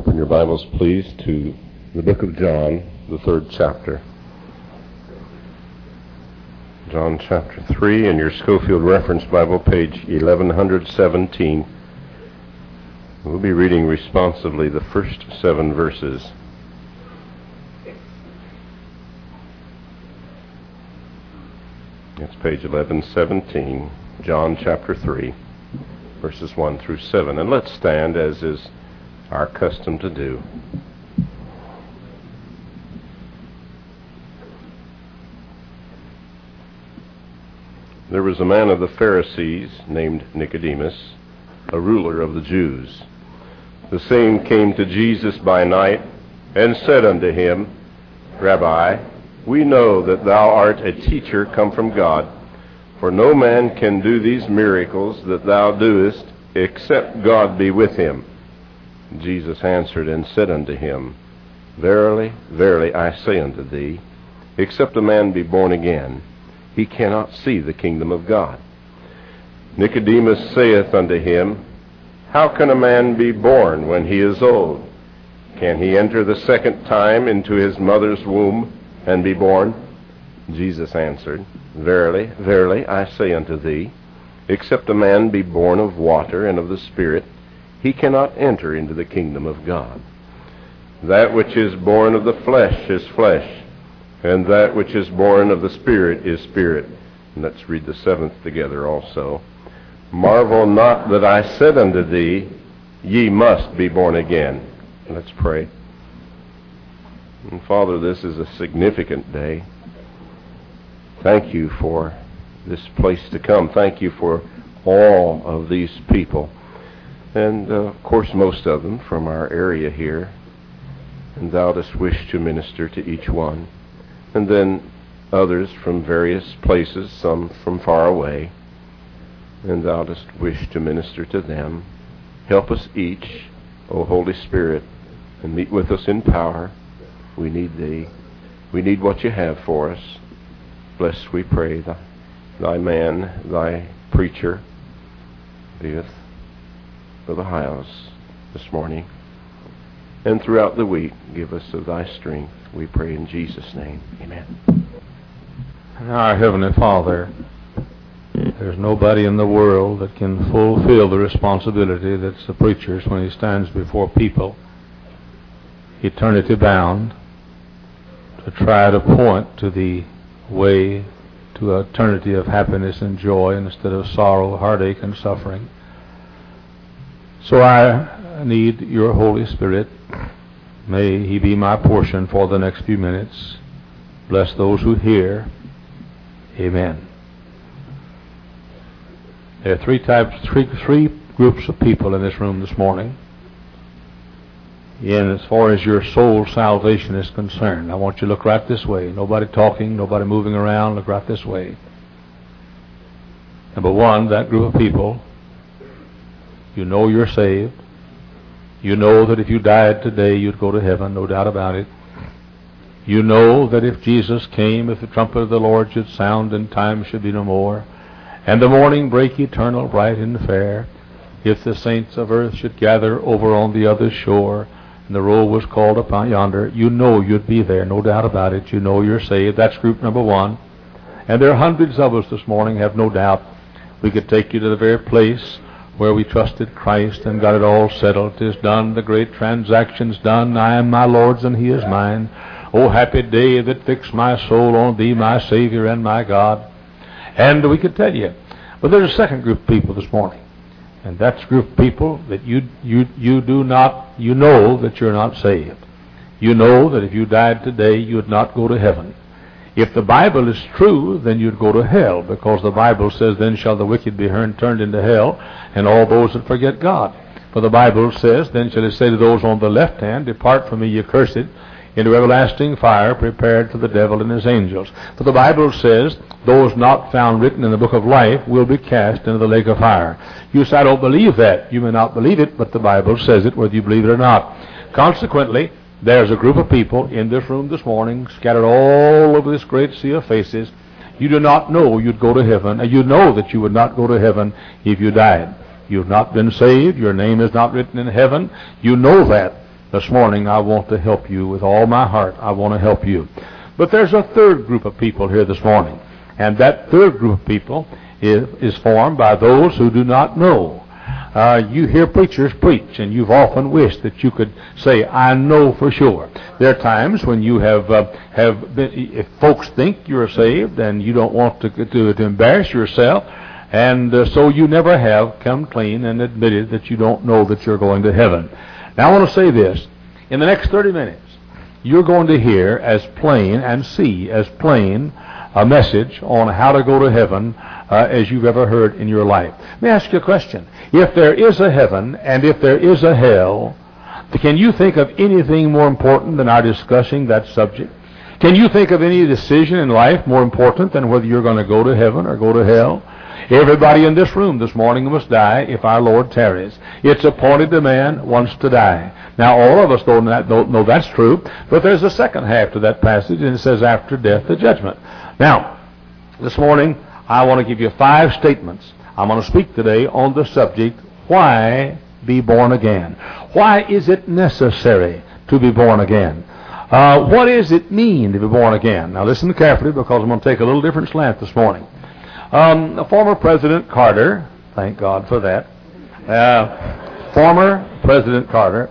Open your Bibles, please, to the book of John, the 3rd chapter. John chapter 3 in your Schofield Reference Bible, page 1117. We'll be reading responsively the first 7 verses. It's page 1117, John chapter 3, verses 1 through 7. And let's stand, as is our custom to do. There was a man of the Pharisees named Nicodemus, a ruler of the Jews. The same came to Jesus by night and said unto him, Rabbi, we know that thou art a teacher come from God, for no man can do these miracles that thou doest, except God be with him. Jesus answered and said unto him, Verily, verily, I say unto thee, except a man be born again, he cannot see the kingdom of God. Nicodemus saith unto him, How can a man be born when he is old? Can he enter the second time into his mother's womb and be born? Jesus answered, Verily, verily, I say unto thee, except a man be born of water and of the Spirit, he cannot enter into the kingdom of God. That which is born of the flesh is flesh, and that which is born of the Spirit is spirit. And let's read the 7th together also. Marvel not that I said unto thee, ye must be born again. Let's pray. And Father, this is a significant day. Thank you for this place to come. Thank you for all of these people. And, of course, most of them from our area here. And thou dost wish to minister to each one. And then others from various places, some from far away. And thou dost wish to minister to them. Help us each, O Holy Spirit, and meet with us in power. We need Thee. We need what You have for us. Bless, we pray, Thy man, Thy preacher, beeth Brother Hiles this morning. And throughout the week, give us of Thy strength. We pray in Jesus' name. Amen. Our Heavenly Father, there's nobody in the world that can fulfill the responsibility that's the preacher's when he stands before people, eternity bound, to try to point to the way to an eternity of happiness and joy instead of sorrow, heartache, and suffering. So I need Your Holy Spirit. May He be my portion for the next few minutes. Bless those who hear. Amen. There are three groups of people in this room this morning. And as far as your soul salvation is concerned, I want you to look right this way. Nobody talking, nobody moving around. Look right this way. Number one, that group of people, you know you're saved. You know that if you died today, you'd go to heaven, no doubt about it. You know that if Jesus came, if the trumpet of the Lord should sound and time should be no more, and the morning break eternal, bright and fair, if the saints of earth should gather over on the other shore, and the roll was called upon yonder, you know you'd be there, no doubt about it. You know you're saved. That's group number one. And there are hundreds of us this morning, have no doubt. We could take you to the very place where we trusted Christ and got it all settled. 'Tis done, the great transaction's done. I am my Lord's and He is mine. Oh, happy day that fixed my soul on Thee, my Savior and my God. And we could tell you. But there's a second group of people this morning. And that's a group of people that you know that you're not saved. You know that if you died today, you would not go to heaven. If the Bible is true, then you'd go to hell, because the Bible says, Then shall the wicked be turned into hell, and all those that forget God. For the Bible says, Then shall He say to those on the left hand, Depart from me, ye cursed, into everlasting fire, prepared for the devil and his angels. For the Bible says, Those not found written in the book of life will be cast into the lake of fire. You say, I don't believe that. You may not believe it, but the Bible says it, whether you believe it or not. Consequently, there's a group of people in this room this morning, scattered all over this great sea of faces. You do not know you'd go to heaven, and you know that you would not go to heaven if you died. You've not been saved. Your name is not written in heaven. You know that. This morning I want to help you with all my heart. I want to help you. But there's a third group of people here this morning. And that third group of people is formed by those who do not know. You hear preachers preach, and you've often wished that you could say, I know for sure. There are times when you have been, if folks think you're saved and you don't want to embarrass yourself, and so you never have come clean and admitted that you don't know that you're going to heaven. Now I want to say this. In the next 30 minutes, you're going to hear as plain and see as plain a message on how to go to heaven as you've ever heard in your life. Let me ask you a question. If there is a heaven and if there is a hell, can you think of anything more important than our discussing that subject? Can you think of any decision in life more important than whether you're going to go to heaven or go to hell? Everybody in this room this morning must die if our Lord tarries. It's appointed to man once to die. Now, all of us don't know that's true, but there's a second half to that passage, and it says, after death, the judgment. Now, this morning, I want to give you 5 statements. I'm going to speak today on the subject, why be born again? Why is it necessary to be born again? What does it mean to be born again? Now, listen carefully, because I'm going to take a little different slant this morning. Former President Carter, thank God for that, former President Carter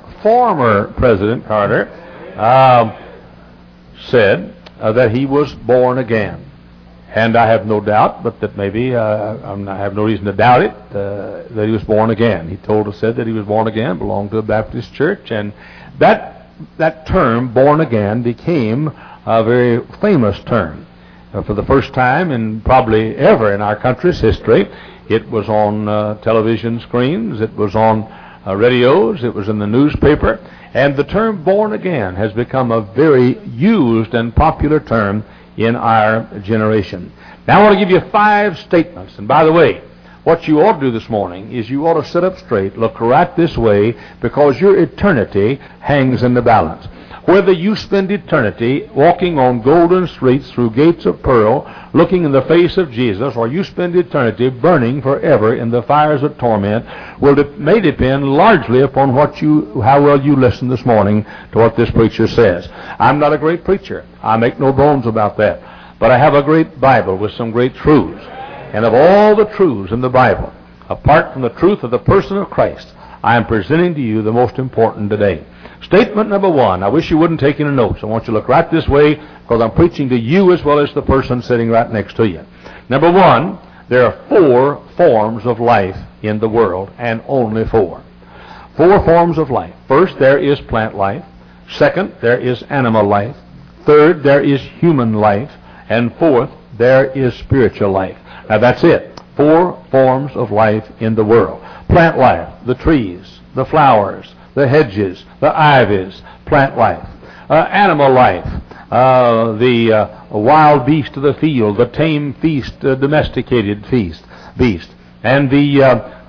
said that he was born again. And I have no doubt, but that maybe I have no reason to doubt it, that he was born again. He said that he was born again, belonged to a Baptist church, and that term, born again, became a very famous term. For the first time in probably ever in our country's history, it was on television screens, it was on radios, it was in the newspaper, and the term born again has become a very used and popular term in our generation. Now I want to give you 5 statements, and by the way, what you ought to do this morning is you ought to sit up straight, look right this way, because your eternity hangs in the balance. Whether you spend eternity walking on golden streets through gates of pearl, looking in the face of Jesus, or you spend eternity burning forever in the fires of torment, may depend largely upon how well you listen this morning to what this preacher says. I'm not a great preacher. I make no bones about that. But I have a great Bible with some great truths. And of all the truths in the Bible, apart from the truth of the person of Christ, I am presenting to you the most important today. Statement number 1. I wish you wouldn't take any notes. I want you to look right this way, because I'm preaching to you as well as the person sitting right next to you. Number 1, there are 4 forms of life in the world, and only 4. 4 forms of life. First, there is plant life. Second, there is animal life. Third, there is human life. And fourth, there is spiritual life. Now that's it. 4 forms of life in the world. Plant life, the trees, the flowers, the hedges, the ivies, plant life. Animal life, the wild beast of the field, the tame domesticated beast, and the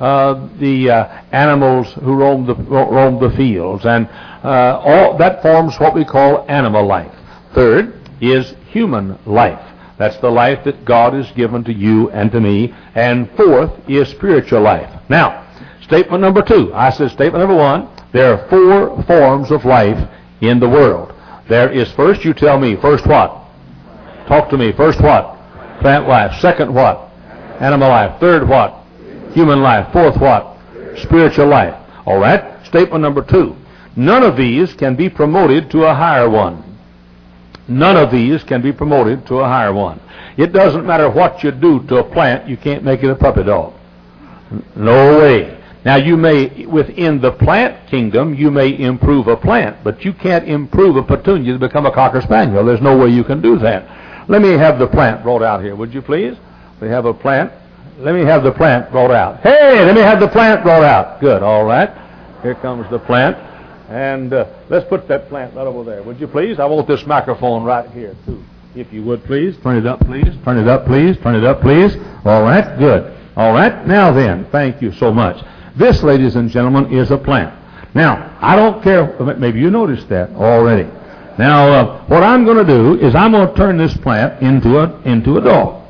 animals who roam the fields, and all that forms what we call animal life. Third is human life. That's the life that God has given to you and to me. And fourth is spiritual life. Now, statement number 2. I said statement number 1. There are 4 forms of life in the world. There is, first, you tell me, first what? Talk to me. First what? Plant life. Second what? Animal life. Third what? Human life. Fourth what? Spiritual life. All right? Statement number 2. None of these can be promoted to a higher one. None of these can be promoted to a higher one. It doesn't matter what you do to a plant, you can't make it a puppy dog. No way. Now, you may, within the plant kingdom, you may improve a plant, but you can't improve a petunia to become a Cocker Spaniel. There's no way you can do that. Let me have the plant brought out here, would you please? We have a plant. Let me have the plant brought out. Hey, let me have the plant brought out. Good, all right. Here comes the plant. And let's put that plant right over there, would you please? I want this microphone right here, too. If you would, please. Turn it up, please. Turn it up, please. Turn it up, please. All right, good. All right, now then, thank you so much. This, ladies and gentlemen, is a plant. Now, I don't care, maybe you noticed that already. Now, what I'm going to do is I'm going to turn this plant into a dog.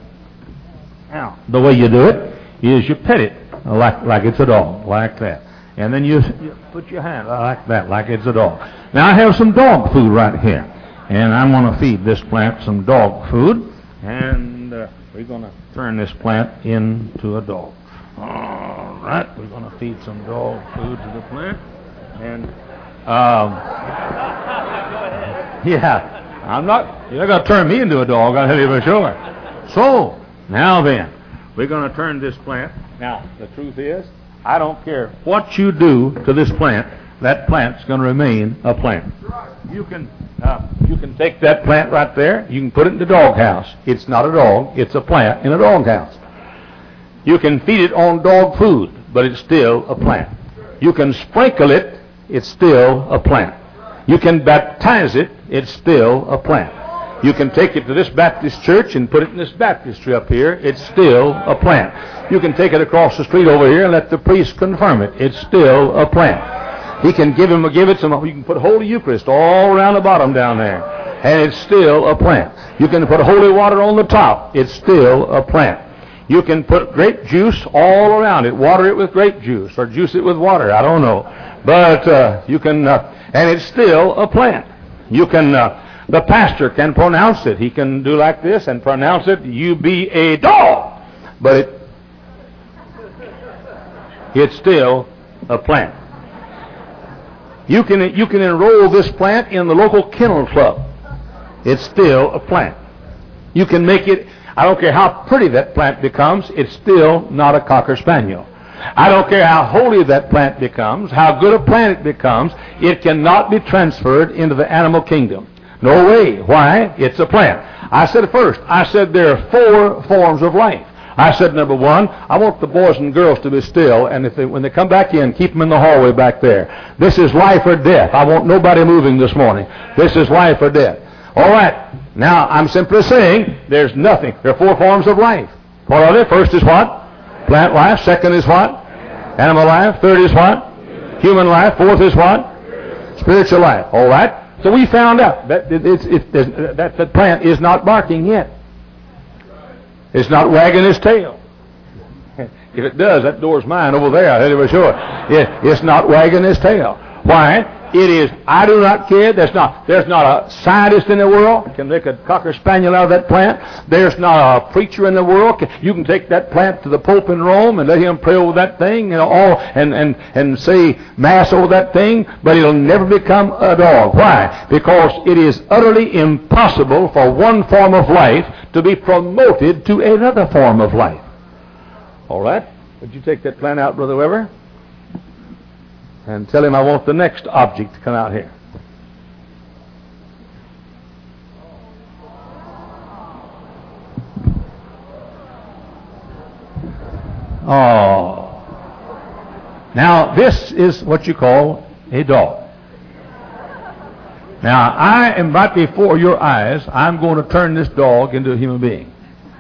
Now, the way you do it is you pet it like it's a dog, like that. and then you put your hand like that, like it's a dog. Now I have some dog food right here, and I'm going to feed this plant some dog food, and we're going to turn this plant into a dog. All right, we're going to feed some dog food to the plant, and yeah, you're not going to turn me into a dog, I'll tell you for sure. So, now then, we're going to turn this plant. Now, the truth is, I don't care what you do to this plant, that plant's going to remain a plant. You can take that plant right there, you can put it in the doghouse. It's not a dog, it's a plant in a doghouse. You can feed it on dog food, but it's still a plant. You can sprinkle it, it's still a plant. You can baptize it, it's still a plant. You can take it to this Baptist church and put it in this baptistry up here, it's still a plant. You can take it across the street over here and let the priest confirm it, it's still a plant. He can give it some, you can put Holy Eucharist all around the bottom down there, and it's still a plant. You can put holy water on the top, it's still a plant. You can put grape juice all around it, water it with grape juice, or juice it with water, I don't know. But you can, and it's still a plant. You can, the pastor can pronounce it. He can do like this and pronounce it, you be a dog. But it's still a plant. You can enroll this plant in the local kennel club. It's still a plant. You can make it, I don't care how pretty that plant becomes, it's still not a Cocker Spaniel. I don't care how holy that plant becomes, how good a plant it becomes, it cannot be transferred into the animal kingdom. No way. Why? It's a plant. I said there are 4 forms of life. I said, number 1, I want the boys and girls to be still, and when they come back in, keep them in the hallway back there. This is life or death. I want nobody moving this morning. This is life or death. All right. Now, I'm simply saying there's nothing. There are 4 forms of life. What are they? First is what? Plant life. Second is what? Animal life. Third is what? Human life. Fourth is what? Spiritual life. All right. So we found out that that the plant is not barking yet. It's not wagging its tail. If it does, that door's mine over there, I'll tell you for sure. It's not wagging its tail. Why? It is, I do not care. There's not a scientist in the world can make a Cocker Spaniel out of that plant. There's not a preacher in the world. You can take that plant to the Pope in Rome and let him pray over that thing, and say Mass over that thing, but it'll never become a dog. Why? Because it is utterly impossible for one form of life to be promoted to another form of life. All right? Would you take that plant out, Brother Weber? And tell him I want the next object to come out here. Oh. Now, this is what you call a dog. Now, I am right before your eyes. I'm going to turn this dog into a human being.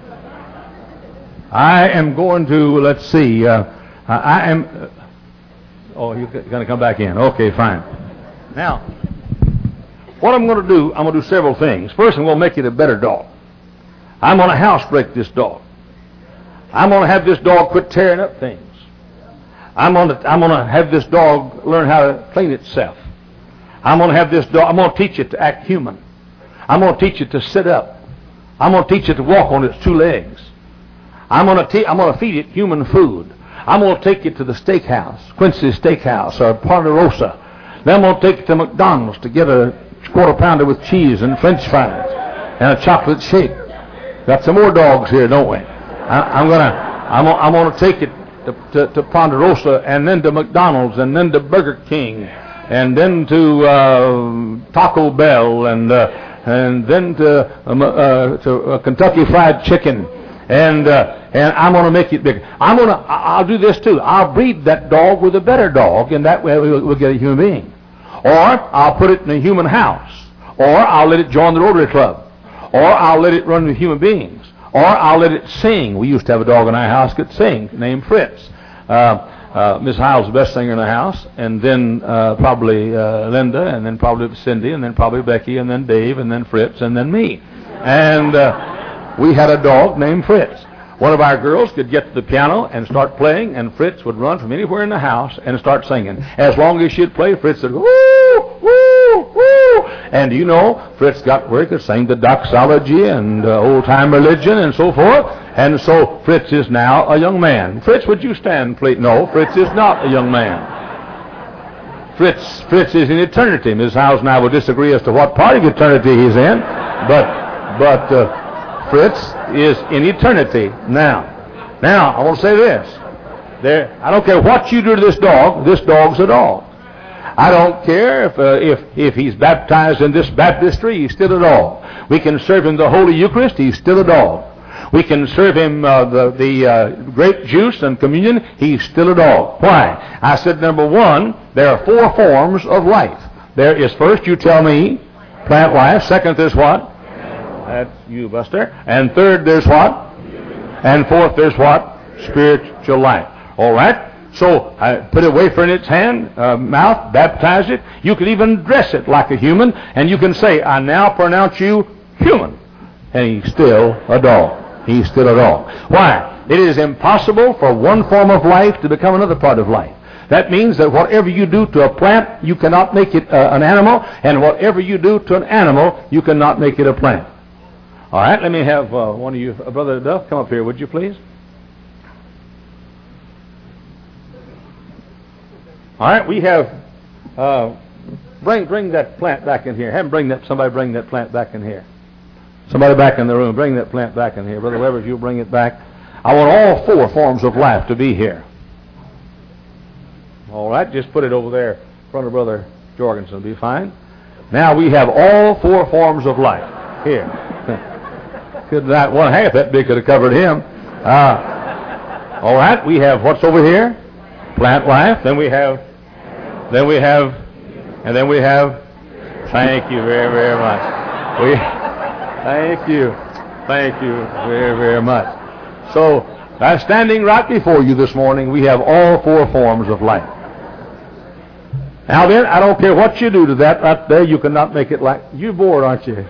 I am going to, let's see, I am... Oh, you're going to come back in. Okay, fine. Now, what I'm going to do, I'm going to do several things. First, I'm going to make it a better dog. I'm going to housebreak this dog. I'm going to have this dog quit tearing up things. I'm going to have this dog learn how to clean itself. I'm going to have this dog, I'm going to teach it to act human. I'm going to teach it to sit up. I'm going to teach it to walk on its 2 legs. I'm going to feed it human food. I'm going to take it to the steakhouse, Quincy's Steakhouse or Ponderosa. Then I'm going to take it to McDonald's to get a quarter pounder with cheese and French fries and a chocolate shake. Got some more dogs here, don't we? I'm going to take it to Ponderosa and then to McDonald's and then to Burger King and then to Taco Bell and then to Kentucky Fried Chicken. And I'm going to make it bigger. I'll do this too. I'll breed that dog with a better dog, and that way we'll get a human being. Or I'll put it in a human house. Or I'll let it join the Rotary Club. Or I'll let it run with human beings. Or I'll let it sing. We used to have a dog in our house that could sing, named Fritz. Miss Hiles, the best singer in the house, and then probably Linda, and then probably Cindy, and then probably Becky, and then Dave, and then Fritz, and then me. And we had a dog named Fritz. One of our girls could get to the piano and start playing, and Fritz would run from anywhere in the house and start singing. As long as she'd play, Fritz would go, woo, woo, woo. And you know, Fritz got where he could sing the doxology and old-time religion and so forth. And so Fritz is now a young man. Fritz, would you stand, please? No, Fritz is not a young man. Fritz is in eternity. Ms. Howes and I will disagree as to what part of eternity he's in, but Fritz is in eternity now. Now, I want to say this. I don't care what you do to this dog's a dog. I don't care if he's baptized in this baptistry, he's still a dog. We can serve him the Holy Eucharist, he's still a dog. We can serve him the grape juice and communion, he's still a dog. Why? I said, number one, there are 4 forms of life. There is, first, you tell me, plant life. Second, there's what? That's you, Buster. And third, there's what? And fourth, there's what? Spiritual life. All right? So I put a wafer in its hand, mouth, baptize it. You can even dress it like a human, and you can say, I now pronounce you human. And he's still a dog. He's still a dog. Why? It is impossible for one form of life to become another part of life. That means that whatever you do to a plant, you cannot make it an animal, and whatever you do to an animal, you cannot make it a plant. All right, let me have one of you, Brother Duff, come up here, would you please? All right, we have, bring that plant back in here. Somebody bring that plant back in here. Somebody back in the room, bring that plant back in here. Brother Weber, if you bring it back. I want all 4 forms of life to be here. All right, just put it over there in front of Brother Jorgensen. It'll be fine. Now we have all 4 forms of life here. Could not one half that big could have covered him. All right, we have what's over here? Plant life. Then we have. Thank you very, very much. Thank you very, very much. So, standing right before you this morning, we have all 4 forms of life. Now then, I don't care what you do to that right there, you cannot make it like... You're bored, aren't you?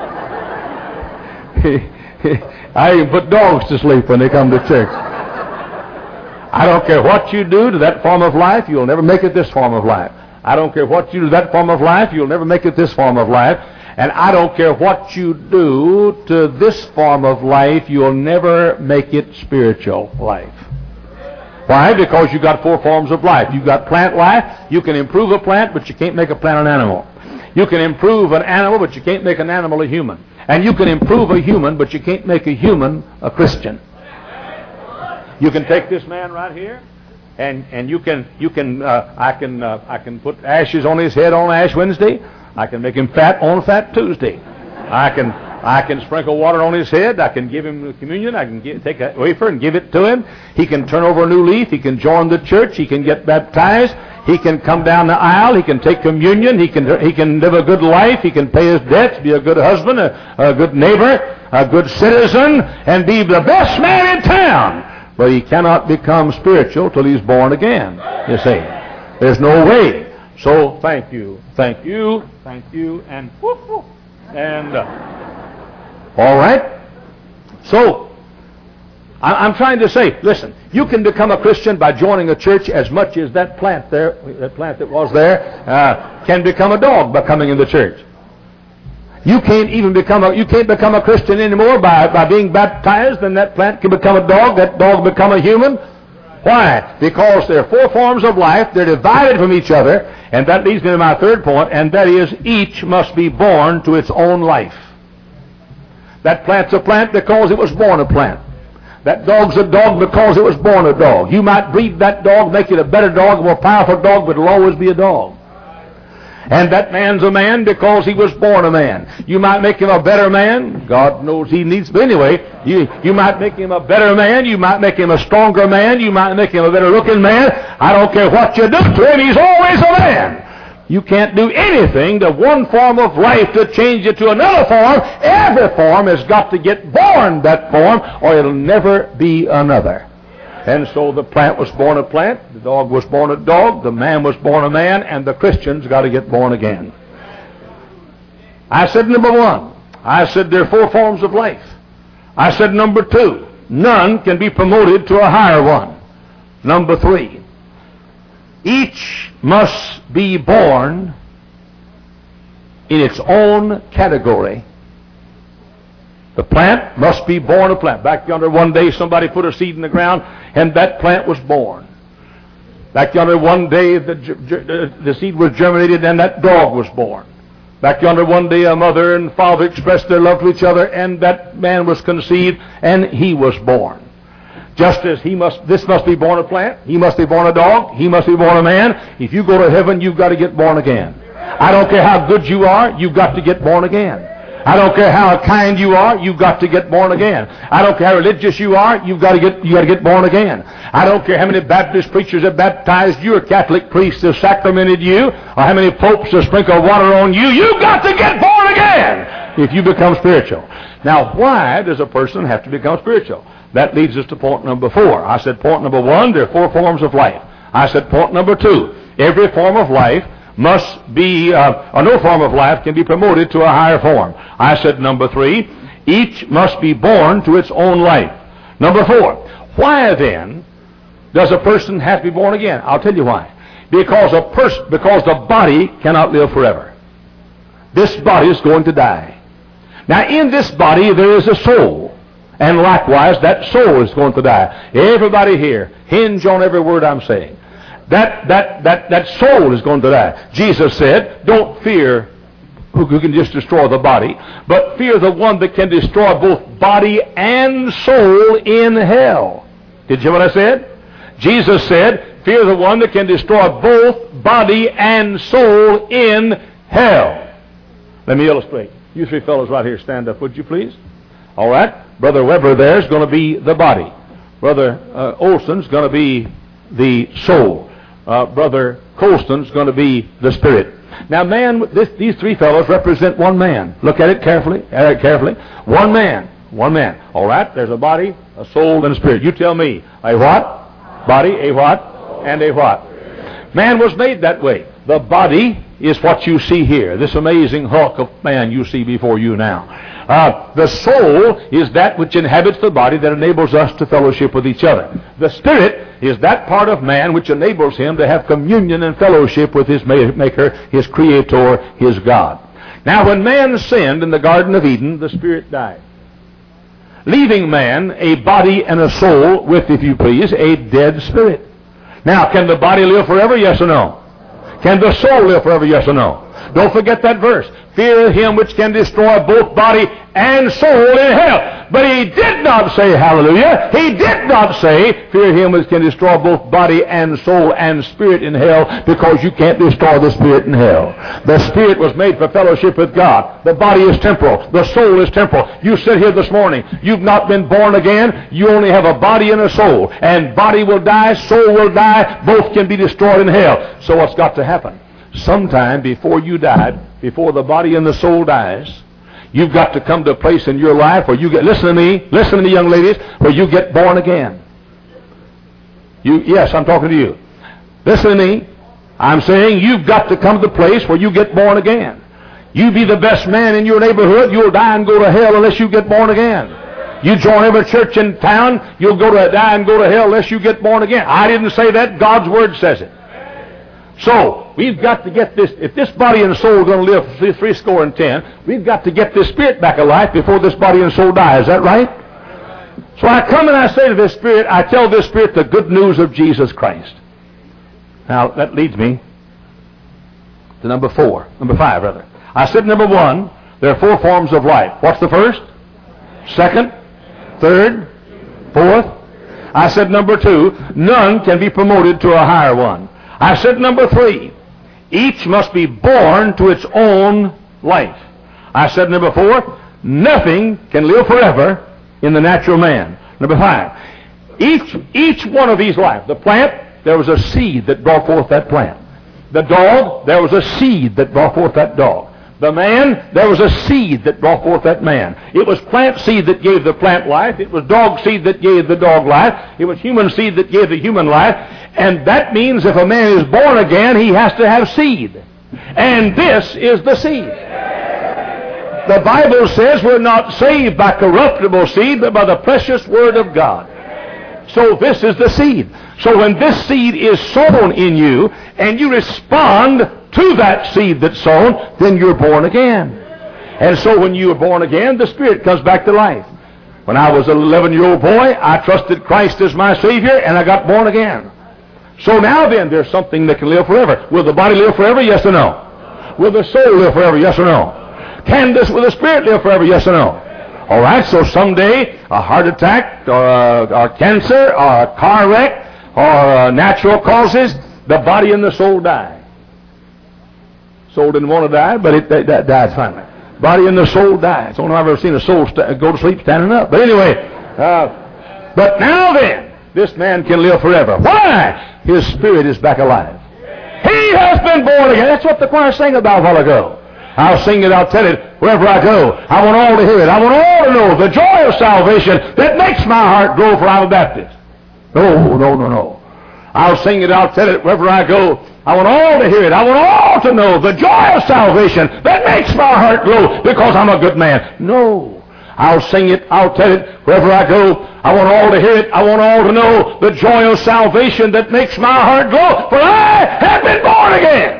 I even put dogs to sleep when they come to church. I don't care what you do to that form of life, you'll never make it this form of life. I don't care what you do to that form of life, you'll never make it this form of life. And I don't care what you do to this form of life, you'll never make it spiritual life. Why? Because you've got 4 forms of life. You've got plant life. You can improve a plant, but you can't make a plant an animal. You can improve an animal, but you can't make an animal a human. And you can improve a human, but you can't make a human a Christian. You can take this man right here, and I can put ashes on his head on Ash Wednesday. I can make him fat on Fat Tuesday. I can sprinkle water on his head. I can give him the communion. I can take a wafer and give it to him. He can turn over a new leaf. He can join the church. He can get baptized. He can come down the aisle. He can take communion. He can live a good life. He can pay his debts, be a good husband, a good neighbor, a good citizen, and be the best man in town. But he cannot become spiritual till he's born again, you see. There's no way. So thank you, and whoop, whoop, and all right. So I'm trying to say, listen, you can become a Christian by joining a church as much as that plant that was there can become a dog by coming in the church. You can't become a Christian anymore by being baptized, and that plant can become a dog, that dog become a human. Why? Because there are 4 forms of life, they're divided from each other, and that leads me to my third point, and that is each must be born to its own life. That plant's a plant because it was born a plant. That dog's a dog because it was born a dog. You might breed that dog, make it a better dog, a more powerful dog, but it'll always be a dog. And that man's a man because he was born a man. You might make him a better man. God knows he needs... But anyway, you might make him a better man. You might make him a stronger man. You might make him a better looking man. I don't care what you do to him. He's always a man. You can't do anything to one form of life to change it to another form. Every form has got to get born that form, or it'll never be another. And so the plant was born a plant, the dog was born a dog, the man was born a man, and the Christian's got to get born again. I said number 1, I said there are 4 forms of life. I said number 2, none can be promoted to a higher one. Number 3, each must be born in its own category. The plant must be born a plant. Back yonder one day somebody put a seed in the ground and that plant was born. Back yonder one day the seed was germinated and that dog was born. Back yonder one day a mother and father expressed their love to each other and that man was conceived and he was born. Just as this must be born a plant, he must be born a dog, he must be born a man. If you go to heaven, you've got to get born again. I don't care how good you are, you've got to get born again. I don't care how kind you are, you've got to get born again. I don't care how religious you are, you got to get born again. I don't care how many Baptist preachers have baptized you or Catholic priests have sacramented you or how many popes have sprinkled water on you. You've got to get born again if you become spiritual. Now, why does a person have to become spiritual? That leads us to point number 4. I said point number 1, there are 4 forms of life. I said point number 2, every form of life must be, or no form of life can be promoted to a higher form. I said number 3, each must be born to its own life. Number 4, why then does a person have to be born again? I'll tell you why. Because the body cannot live forever. This body is going to die. Now in this body there is a soul. And likewise that soul is going to die. Everybody here, hinge on every word I'm saying. That soul is going to die. Jesus said, don't fear who can just destroy the body, but fear the one that can destroy both body and soul in hell. Did you hear what I said? Jesus said, fear the one that can destroy both body and soul in hell. Let me illustrate. You 3 fellows right here, stand up, would you please? All right. Brother Weber there is going to be the body. Brother Olson's going to be the soul. Brother Colston's going to be the spirit. Now, these 3 fellows represent one man. Look at it carefully. One man. All right? There's a body, a soul, and a spirit. You tell me, a what? Body, a what? And a what? Man was made that way. The body is what you see here. This amazing hulk of man you see before you now. The soul is that which inhabits the body that enables us to fellowship with each other. The spirit is that part of man which enables him to have communion and fellowship with his Maker, his Creator, his God. Now when man sinned in the Garden of Eden, the spirit died, leaving man a body and a soul with, if you please, a dead spirit. Now, can the body live forever? Yes or no? Can the soul live forever? Yes or no? Don't forget that verse. Fear him which can destroy both body and soul in hell. But he did not say, hallelujah, he did not say, fear him which can destroy both body and soul and spirit in hell, because you can't destroy the spirit in hell. The spirit was made for fellowship with God. The body is temporal. The soul is temporal. You sit here this morning. You've not been born again. You only have a body and a soul. And body will die, soul will die. Both can be destroyed in hell. So what's got to happen? Sometime before you died, before the body and the soul dies, you've got to come to a place in your life where you get, listen to me young ladies, where you get born again. Yes, I'm talking to you. Listen to me. I'm saying you've got to come to the place where you get born again. You be the best man in your neighborhood, you'll die and go to hell unless you get born again. You join every church in town, you'll die and go to hell unless you get born again. I didn't say that. God's Word says it. So, we've got to get this, if this body and soul are going to live 70, we've got to get this spirit back alive before this body and soul die. Is that right? So I come and I say to this spirit, I tell this spirit the good news of Jesus Christ. Now, that leads me to number 5, rather. I said number 1, there are 4 forms of life. What's the first? Second? Third? Fourth? I said number 2, none can be promoted to a higher one. I said number 3, each must be born to its own life. I said number 4, nothing can live forever in the natural man. Number 5, each one of these lives, the plant, there was a seed that brought forth that plant. The dog, there was a seed that brought forth that dog. The man, there was a seed that brought forth that man. It was plant seed that gave the plant life. It was dog seed that gave the dog life. It was human seed that gave the human life. And that means if a man is born again, he has to have seed. And this is the seed. The Bible says we're not saved by corruptible seed, but by the precious Word of God. So this is the seed. So when this seed is sown in you, and you respond to that seed that's sown, then you're born again. And so when you are born again, the Spirit comes back to life. When I was an 11-year-old boy, I trusted Christ as my Savior, and I got born again. So now then, there's something that can live forever. Will the body live forever? Yes or no? Will the soul live forever? Yes or no? Will the Spirit live forever? Yes or no? All right, so someday a heart attack or cancer or a car wreck or natural causes, the body and the soul die. Soul didn't want to die, but it died finally. Body and the soul die. It's the only time I've ever seen a soul go to sleep standing up. But anyway, but now then, this man can live forever. Why? His spirit is back alive. He has been born again. That's what the choir sang about a while ago. I'll sing it, I'll tell it wherever I go. I want all to hear it. I want all to know the joy of salvation that makes my heart glow, for I'm a Baptist. No. I'll sing it, I'll tell it wherever I go. I want all to hear it. I want all to know the joy of salvation that makes my heart glow because I'm a good man. No. I'll sing it, I'll tell it wherever I go. I want all to hear it. I want all to know the joy of salvation that makes my heart glow, for I have been born again.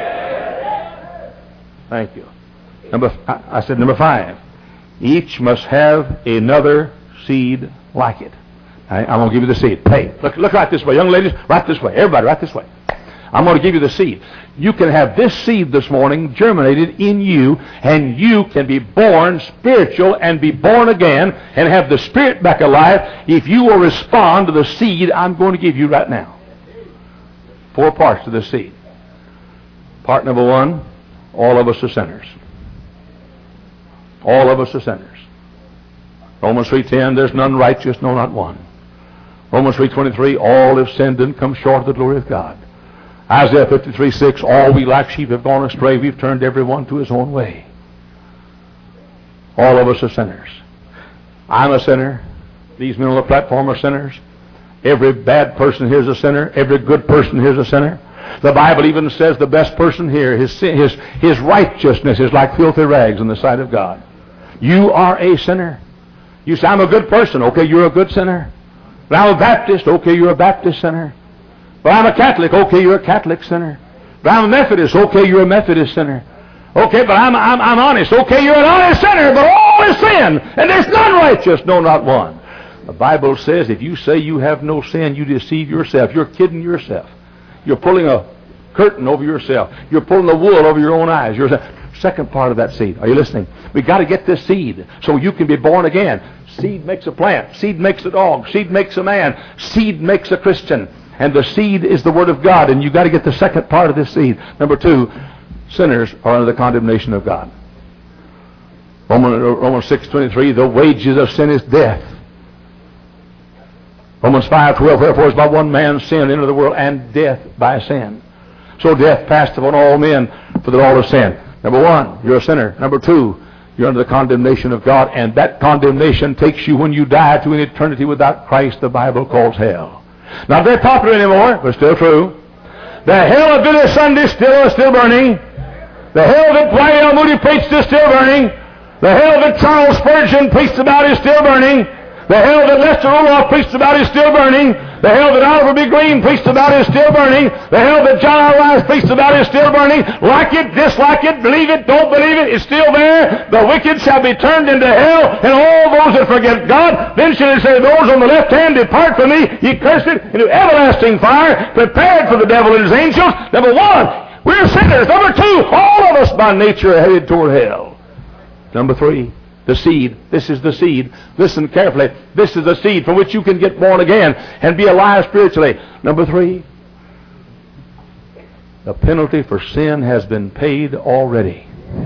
Thank you. I said number 5. Each must have another seed like it. I'm going to give you the seed. Hey, look right this way. Young ladies, right this way. Everybody, right this way. I'm going to give you the seed. You can have this seed this morning germinated in you, and you can be born spiritual and be born again and have the Spirit back alive if you will respond to the seed I'm going to give you right now. 4 parts to the seed. Part number 1, all of us are sinners. All of us are sinners. Romans 3:10, there's none righteous, no, not one. Romans 3:23, all have sinned and come short of the glory of God. Isaiah 53:6, all we like sheep have gone astray. We've turned everyone to his own way. All of us are sinners. I'm a sinner. These men on the platform are sinners. Every bad person here is a sinner. Every good person here is a sinner. The Bible even says the best person here, his righteousness is like filthy rags in the sight of God. You are a sinner. You say, I'm a good person. Okay, you're a good sinner. But I'm a Baptist. Okay, you're a Baptist sinner. But I'm a Catholic. Okay, you're a Catholic sinner. But I'm a Methodist. Okay, you're a Methodist sinner. Okay, but I'm honest. Okay, you're an honest sinner, but all is sin, and there's none righteous, no, not one. The Bible says if you say you have no sin, you deceive yourself. You're kidding yourself. You're pulling a curtain over yourself. You're pulling the wool over your own eyes. Second part of that seed. Are you listening? We've got to get this seed so you can be born again. Seed makes a plant. Seed makes a dog. Seed makes a man. Seed makes a Christian. And the seed is the Word of God. And you've got to get the second part of this seed. Number 2, sinners are under the condemnation of God. Romans 6:23, the wages of sin is death. Romans 5:12, wherefore is by one man's sin into the world, and death by sin. So death passed upon all men, for that all have sinned. Number 1, you're a sinner. Number 2, you're under the condemnation of God, and that condemnation takes you when you die to an eternity without Christ the Bible calls hell. Not very popular anymore, but still true. The hell of Billy Sunday is still burning. The hell that Dwight L. Moody preached is still burning. The hell that Charles Spurgeon preached about is still burning. The hell that Lester Roloff preached about is still burning. The hell that Oliver B. Green preached about is still burning. The hell that John R. Rice preached about is still burning. Like it, dislike it, believe it, don't believe it, it's still there. The wicked shall be turned into hell, and all those that forget God, then shall he say, those on the left hand, depart from me, ye cursed, into everlasting fire, prepared for the devil and his angels. Number 1, we're sinners. Number 2, all of us by nature are headed toward hell. Number 3, the seed. This is the seed. Listen carefully. This is the seed from which you can get born again and be alive spiritually. Number 3, the penalty for sin has been paid already.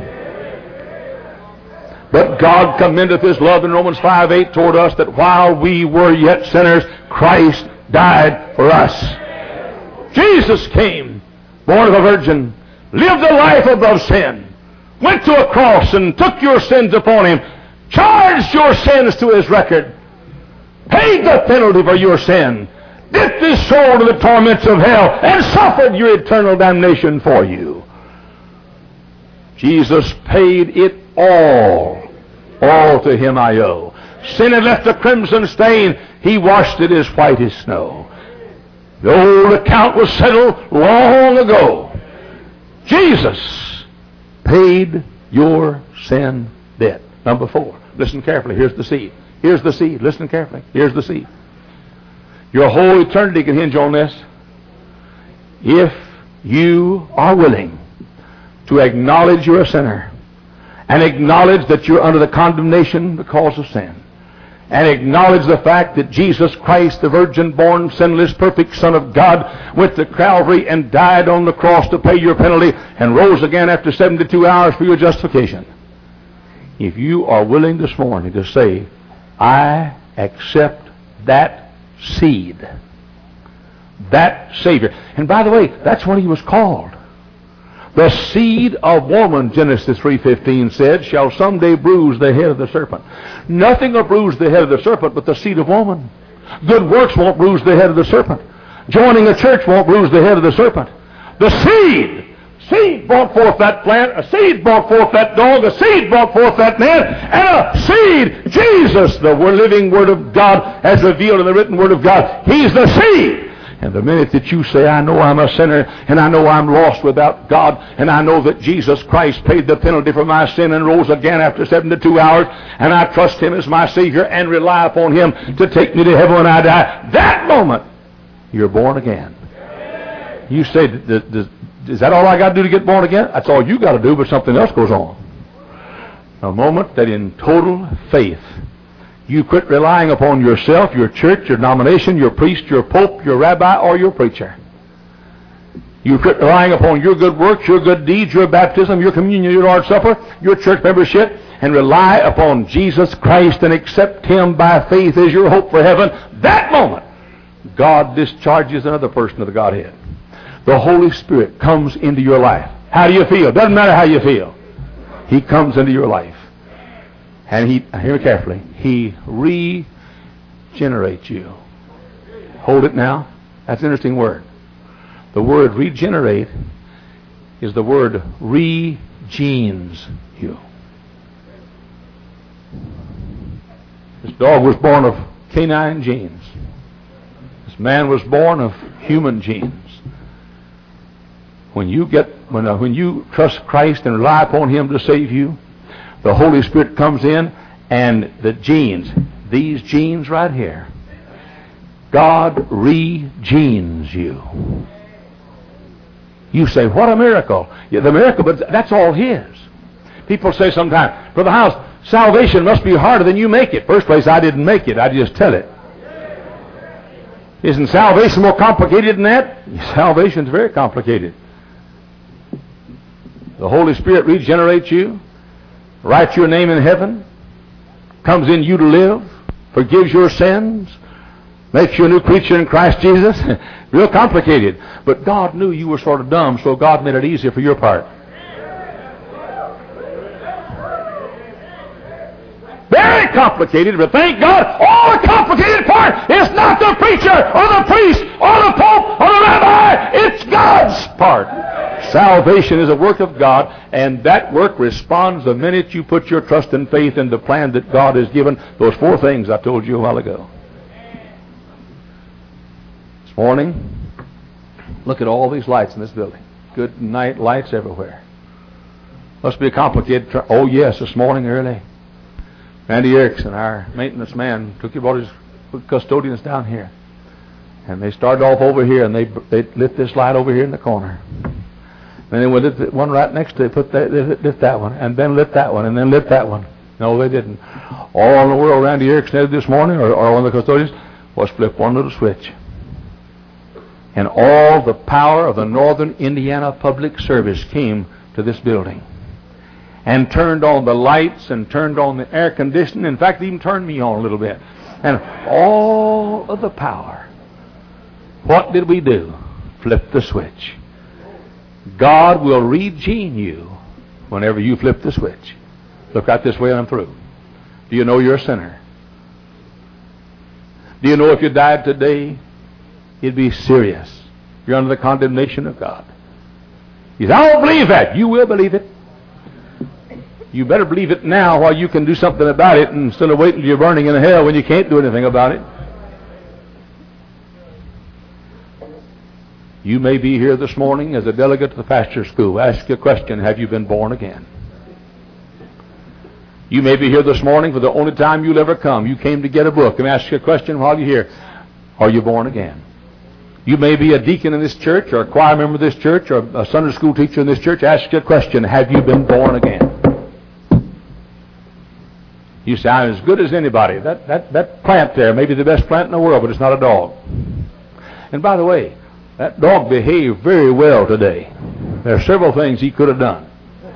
But God commendeth his love in Romans 5:8 toward us, that while we were yet sinners, Christ died for us. Jesus came, born of a virgin, lived a life above sin, went to a cross and took your sins upon him, charged your sins to his record, paid the penalty for your sin, dipped his soul to the torments of hell, and suffered your eternal damnation for you. Jesus paid it all to him I owe. Sin had left a crimson stain, he washed it as white as snow. The old account was settled long ago. Jesus paid your sin debt. Number 4. Listen carefully. Here's the seed. Here's the seed. Listen carefully. Here's the seed. Your whole eternity can hinge on this. If you are willing to acknowledge you're a sinner, and acknowledge that you're under the condemnation because of sin, and acknowledge the fact that Jesus Christ, the virgin-born, sinless, perfect Son of God, went to Calvary and died on the cross to pay your penalty and rose again after 72 hours for your justification. If you are willing this morning to say, I accept that seed, that Savior. And by the way, that's what he was called. The seed of woman, Genesis 3:15 said, shall someday bruise the head of the serpent. Nothing will bruise the head of the serpent but the seed of woman. Good works won't bruise the head of the serpent. Joining a church won't bruise the head of the serpent. The seed brought forth that plant, a seed brought forth that dog, a seed brought forth that man, and a seed, Jesus, the living Word of God, as revealed in the written Word of God. He's the seed. And the minute that you say, I know I'm a sinner, and I know I'm lost without God, and I know that Jesus Christ paid the penalty for my sin and rose again after 72 hours, and I trust him as my Savior and rely upon him to take me to heaven when I die, that moment, you're born again. You say, is that all I got to do to get born again? That's all you got to do, but something else goes on. A moment that in total faith, you quit relying upon yourself, your church, your denomination, your priest, your pope, your rabbi, or your preacher. You quit relying upon your good works, your good deeds, your baptism, your communion, your Lord's Supper, your church membership, and rely upon Jesus Christ and accept him by faith as your hope for heaven. That moment, God discharges another person of the Godhead. The Holy Spirit comes into your life. How do you feel? Doesn't matter how you feel. He comes into your life. And hear me carefully, he regenerates you. Hold it now. That's an interesting word. The word regenerate is the word regenes you. This dog was born of canine genes. This man was born of human genes. When you trust Christ and rely upon him to save you, the Holy Spirit comes in, and the genes, these genes right here, God regenes you. You say, what a miracle. Yeah, the miracle, but that's all his. People say sometimes, Brother House, salvation must be harder than you make it. First place, I didn't make it. I just tell it. Isn't salvation more complicated than that? Salvation's very complicated. The Holy Spirit regenerates you, writes your name in heaven, comes in you to live, forgives your sins, makes you a new creature in Christ Jesus. Real complicated. But God knew you were sort of dumb, so God made it easier for your part. Very complicated, but thank God, all the complicated part is not the preacher or the priest or the pope or the rabbi. It's God's part. Salvation is a work of God, and that work responds the minute you put your trust and faith in the plan that God has given. Those 4 things I told you a while ago. This morning, look at all these lights in this building. Good night lights everywhere. Must be a complicated... Oh yes, this morning early, Randy Erickson, our maintenance man, took about his custodians down here. And they started off over here, and they lit this light over here in the corner. And then we lit one right next to it, they lit that one, and then lit that one, and then lit that one. No, they didn't. All in the world Randy Erickson did this morning, or one of the custodians, was flip one little switch. And all the power of the Northern Indiana Public Service came to this building. And turned on the lights, and turned on the air conditioning. In fact, even turned me on a little bit. And all of the power. What did we do? Flip the switch. God will regene you whenever you flip the switch. Look right this way and I'm through. Do you know you're a sinner? Do you know if you died today, it'd be serious? You're under the condemnation of God. You say, I don't believe that. You will believe it. You better believe it now while you can do something about it, instead of waiting till you're burning in hell when you can't do anything about it. You may be here this morning as a delegate to the pastor's school. Ask you a question: have you been born again? You may be here this morning for the only time you'll ever come. You came to get a book, and ask you a question while you're here: are you born again? You may be a deacon in this church, or a choir member of this church, or a Sunday school teacher in this church. Ask you a question: have you been born again? You say, I'm as good as anybody. That plant there may be the best plant in the world, but it's not a dog. And by the way, that dog behaved very well today. There are several things he could have done.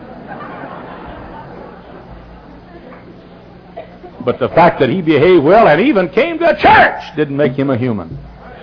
But the fact that he behaved well and even came to church didn't make him a human.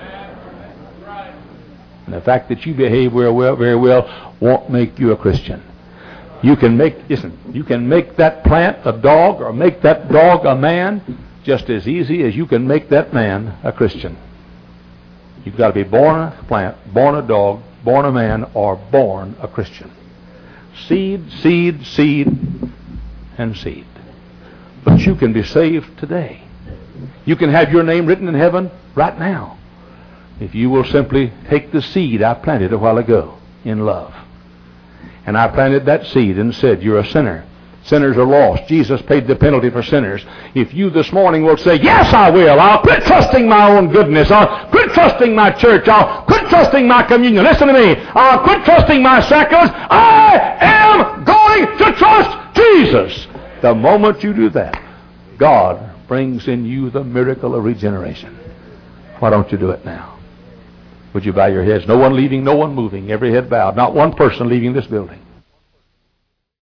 And the fact that you behave very well won't make you a Christian. You can make that plant a dog, or make that dog a man, just as easy as you can make that man a Christian. You've got to be born a plant, born a dog, born a man, or born a Christian. Seed, seed, seed, and seed. But you can be saved today. You can have your name written in heaven right now, if you will simply take the seed I planted a while ago in love. And I planted that seed and said, you're a sinner. Sinners are lost. Jesus paid the penalty for sinners. If you this morning will say, yes, I will. I'll quit trusting my own goodness. I'll quit trusting my church. I'll quit trusting my communion. Listen to me. I'll quit trusting my sacraments. I am going to trust Jesus. The moment you do that, God brings in you the miracle of regeneration. Why don't you do it now? Would you bow your heads? No one leaving, no one moving. Every head bowed. Not one person leaving this building.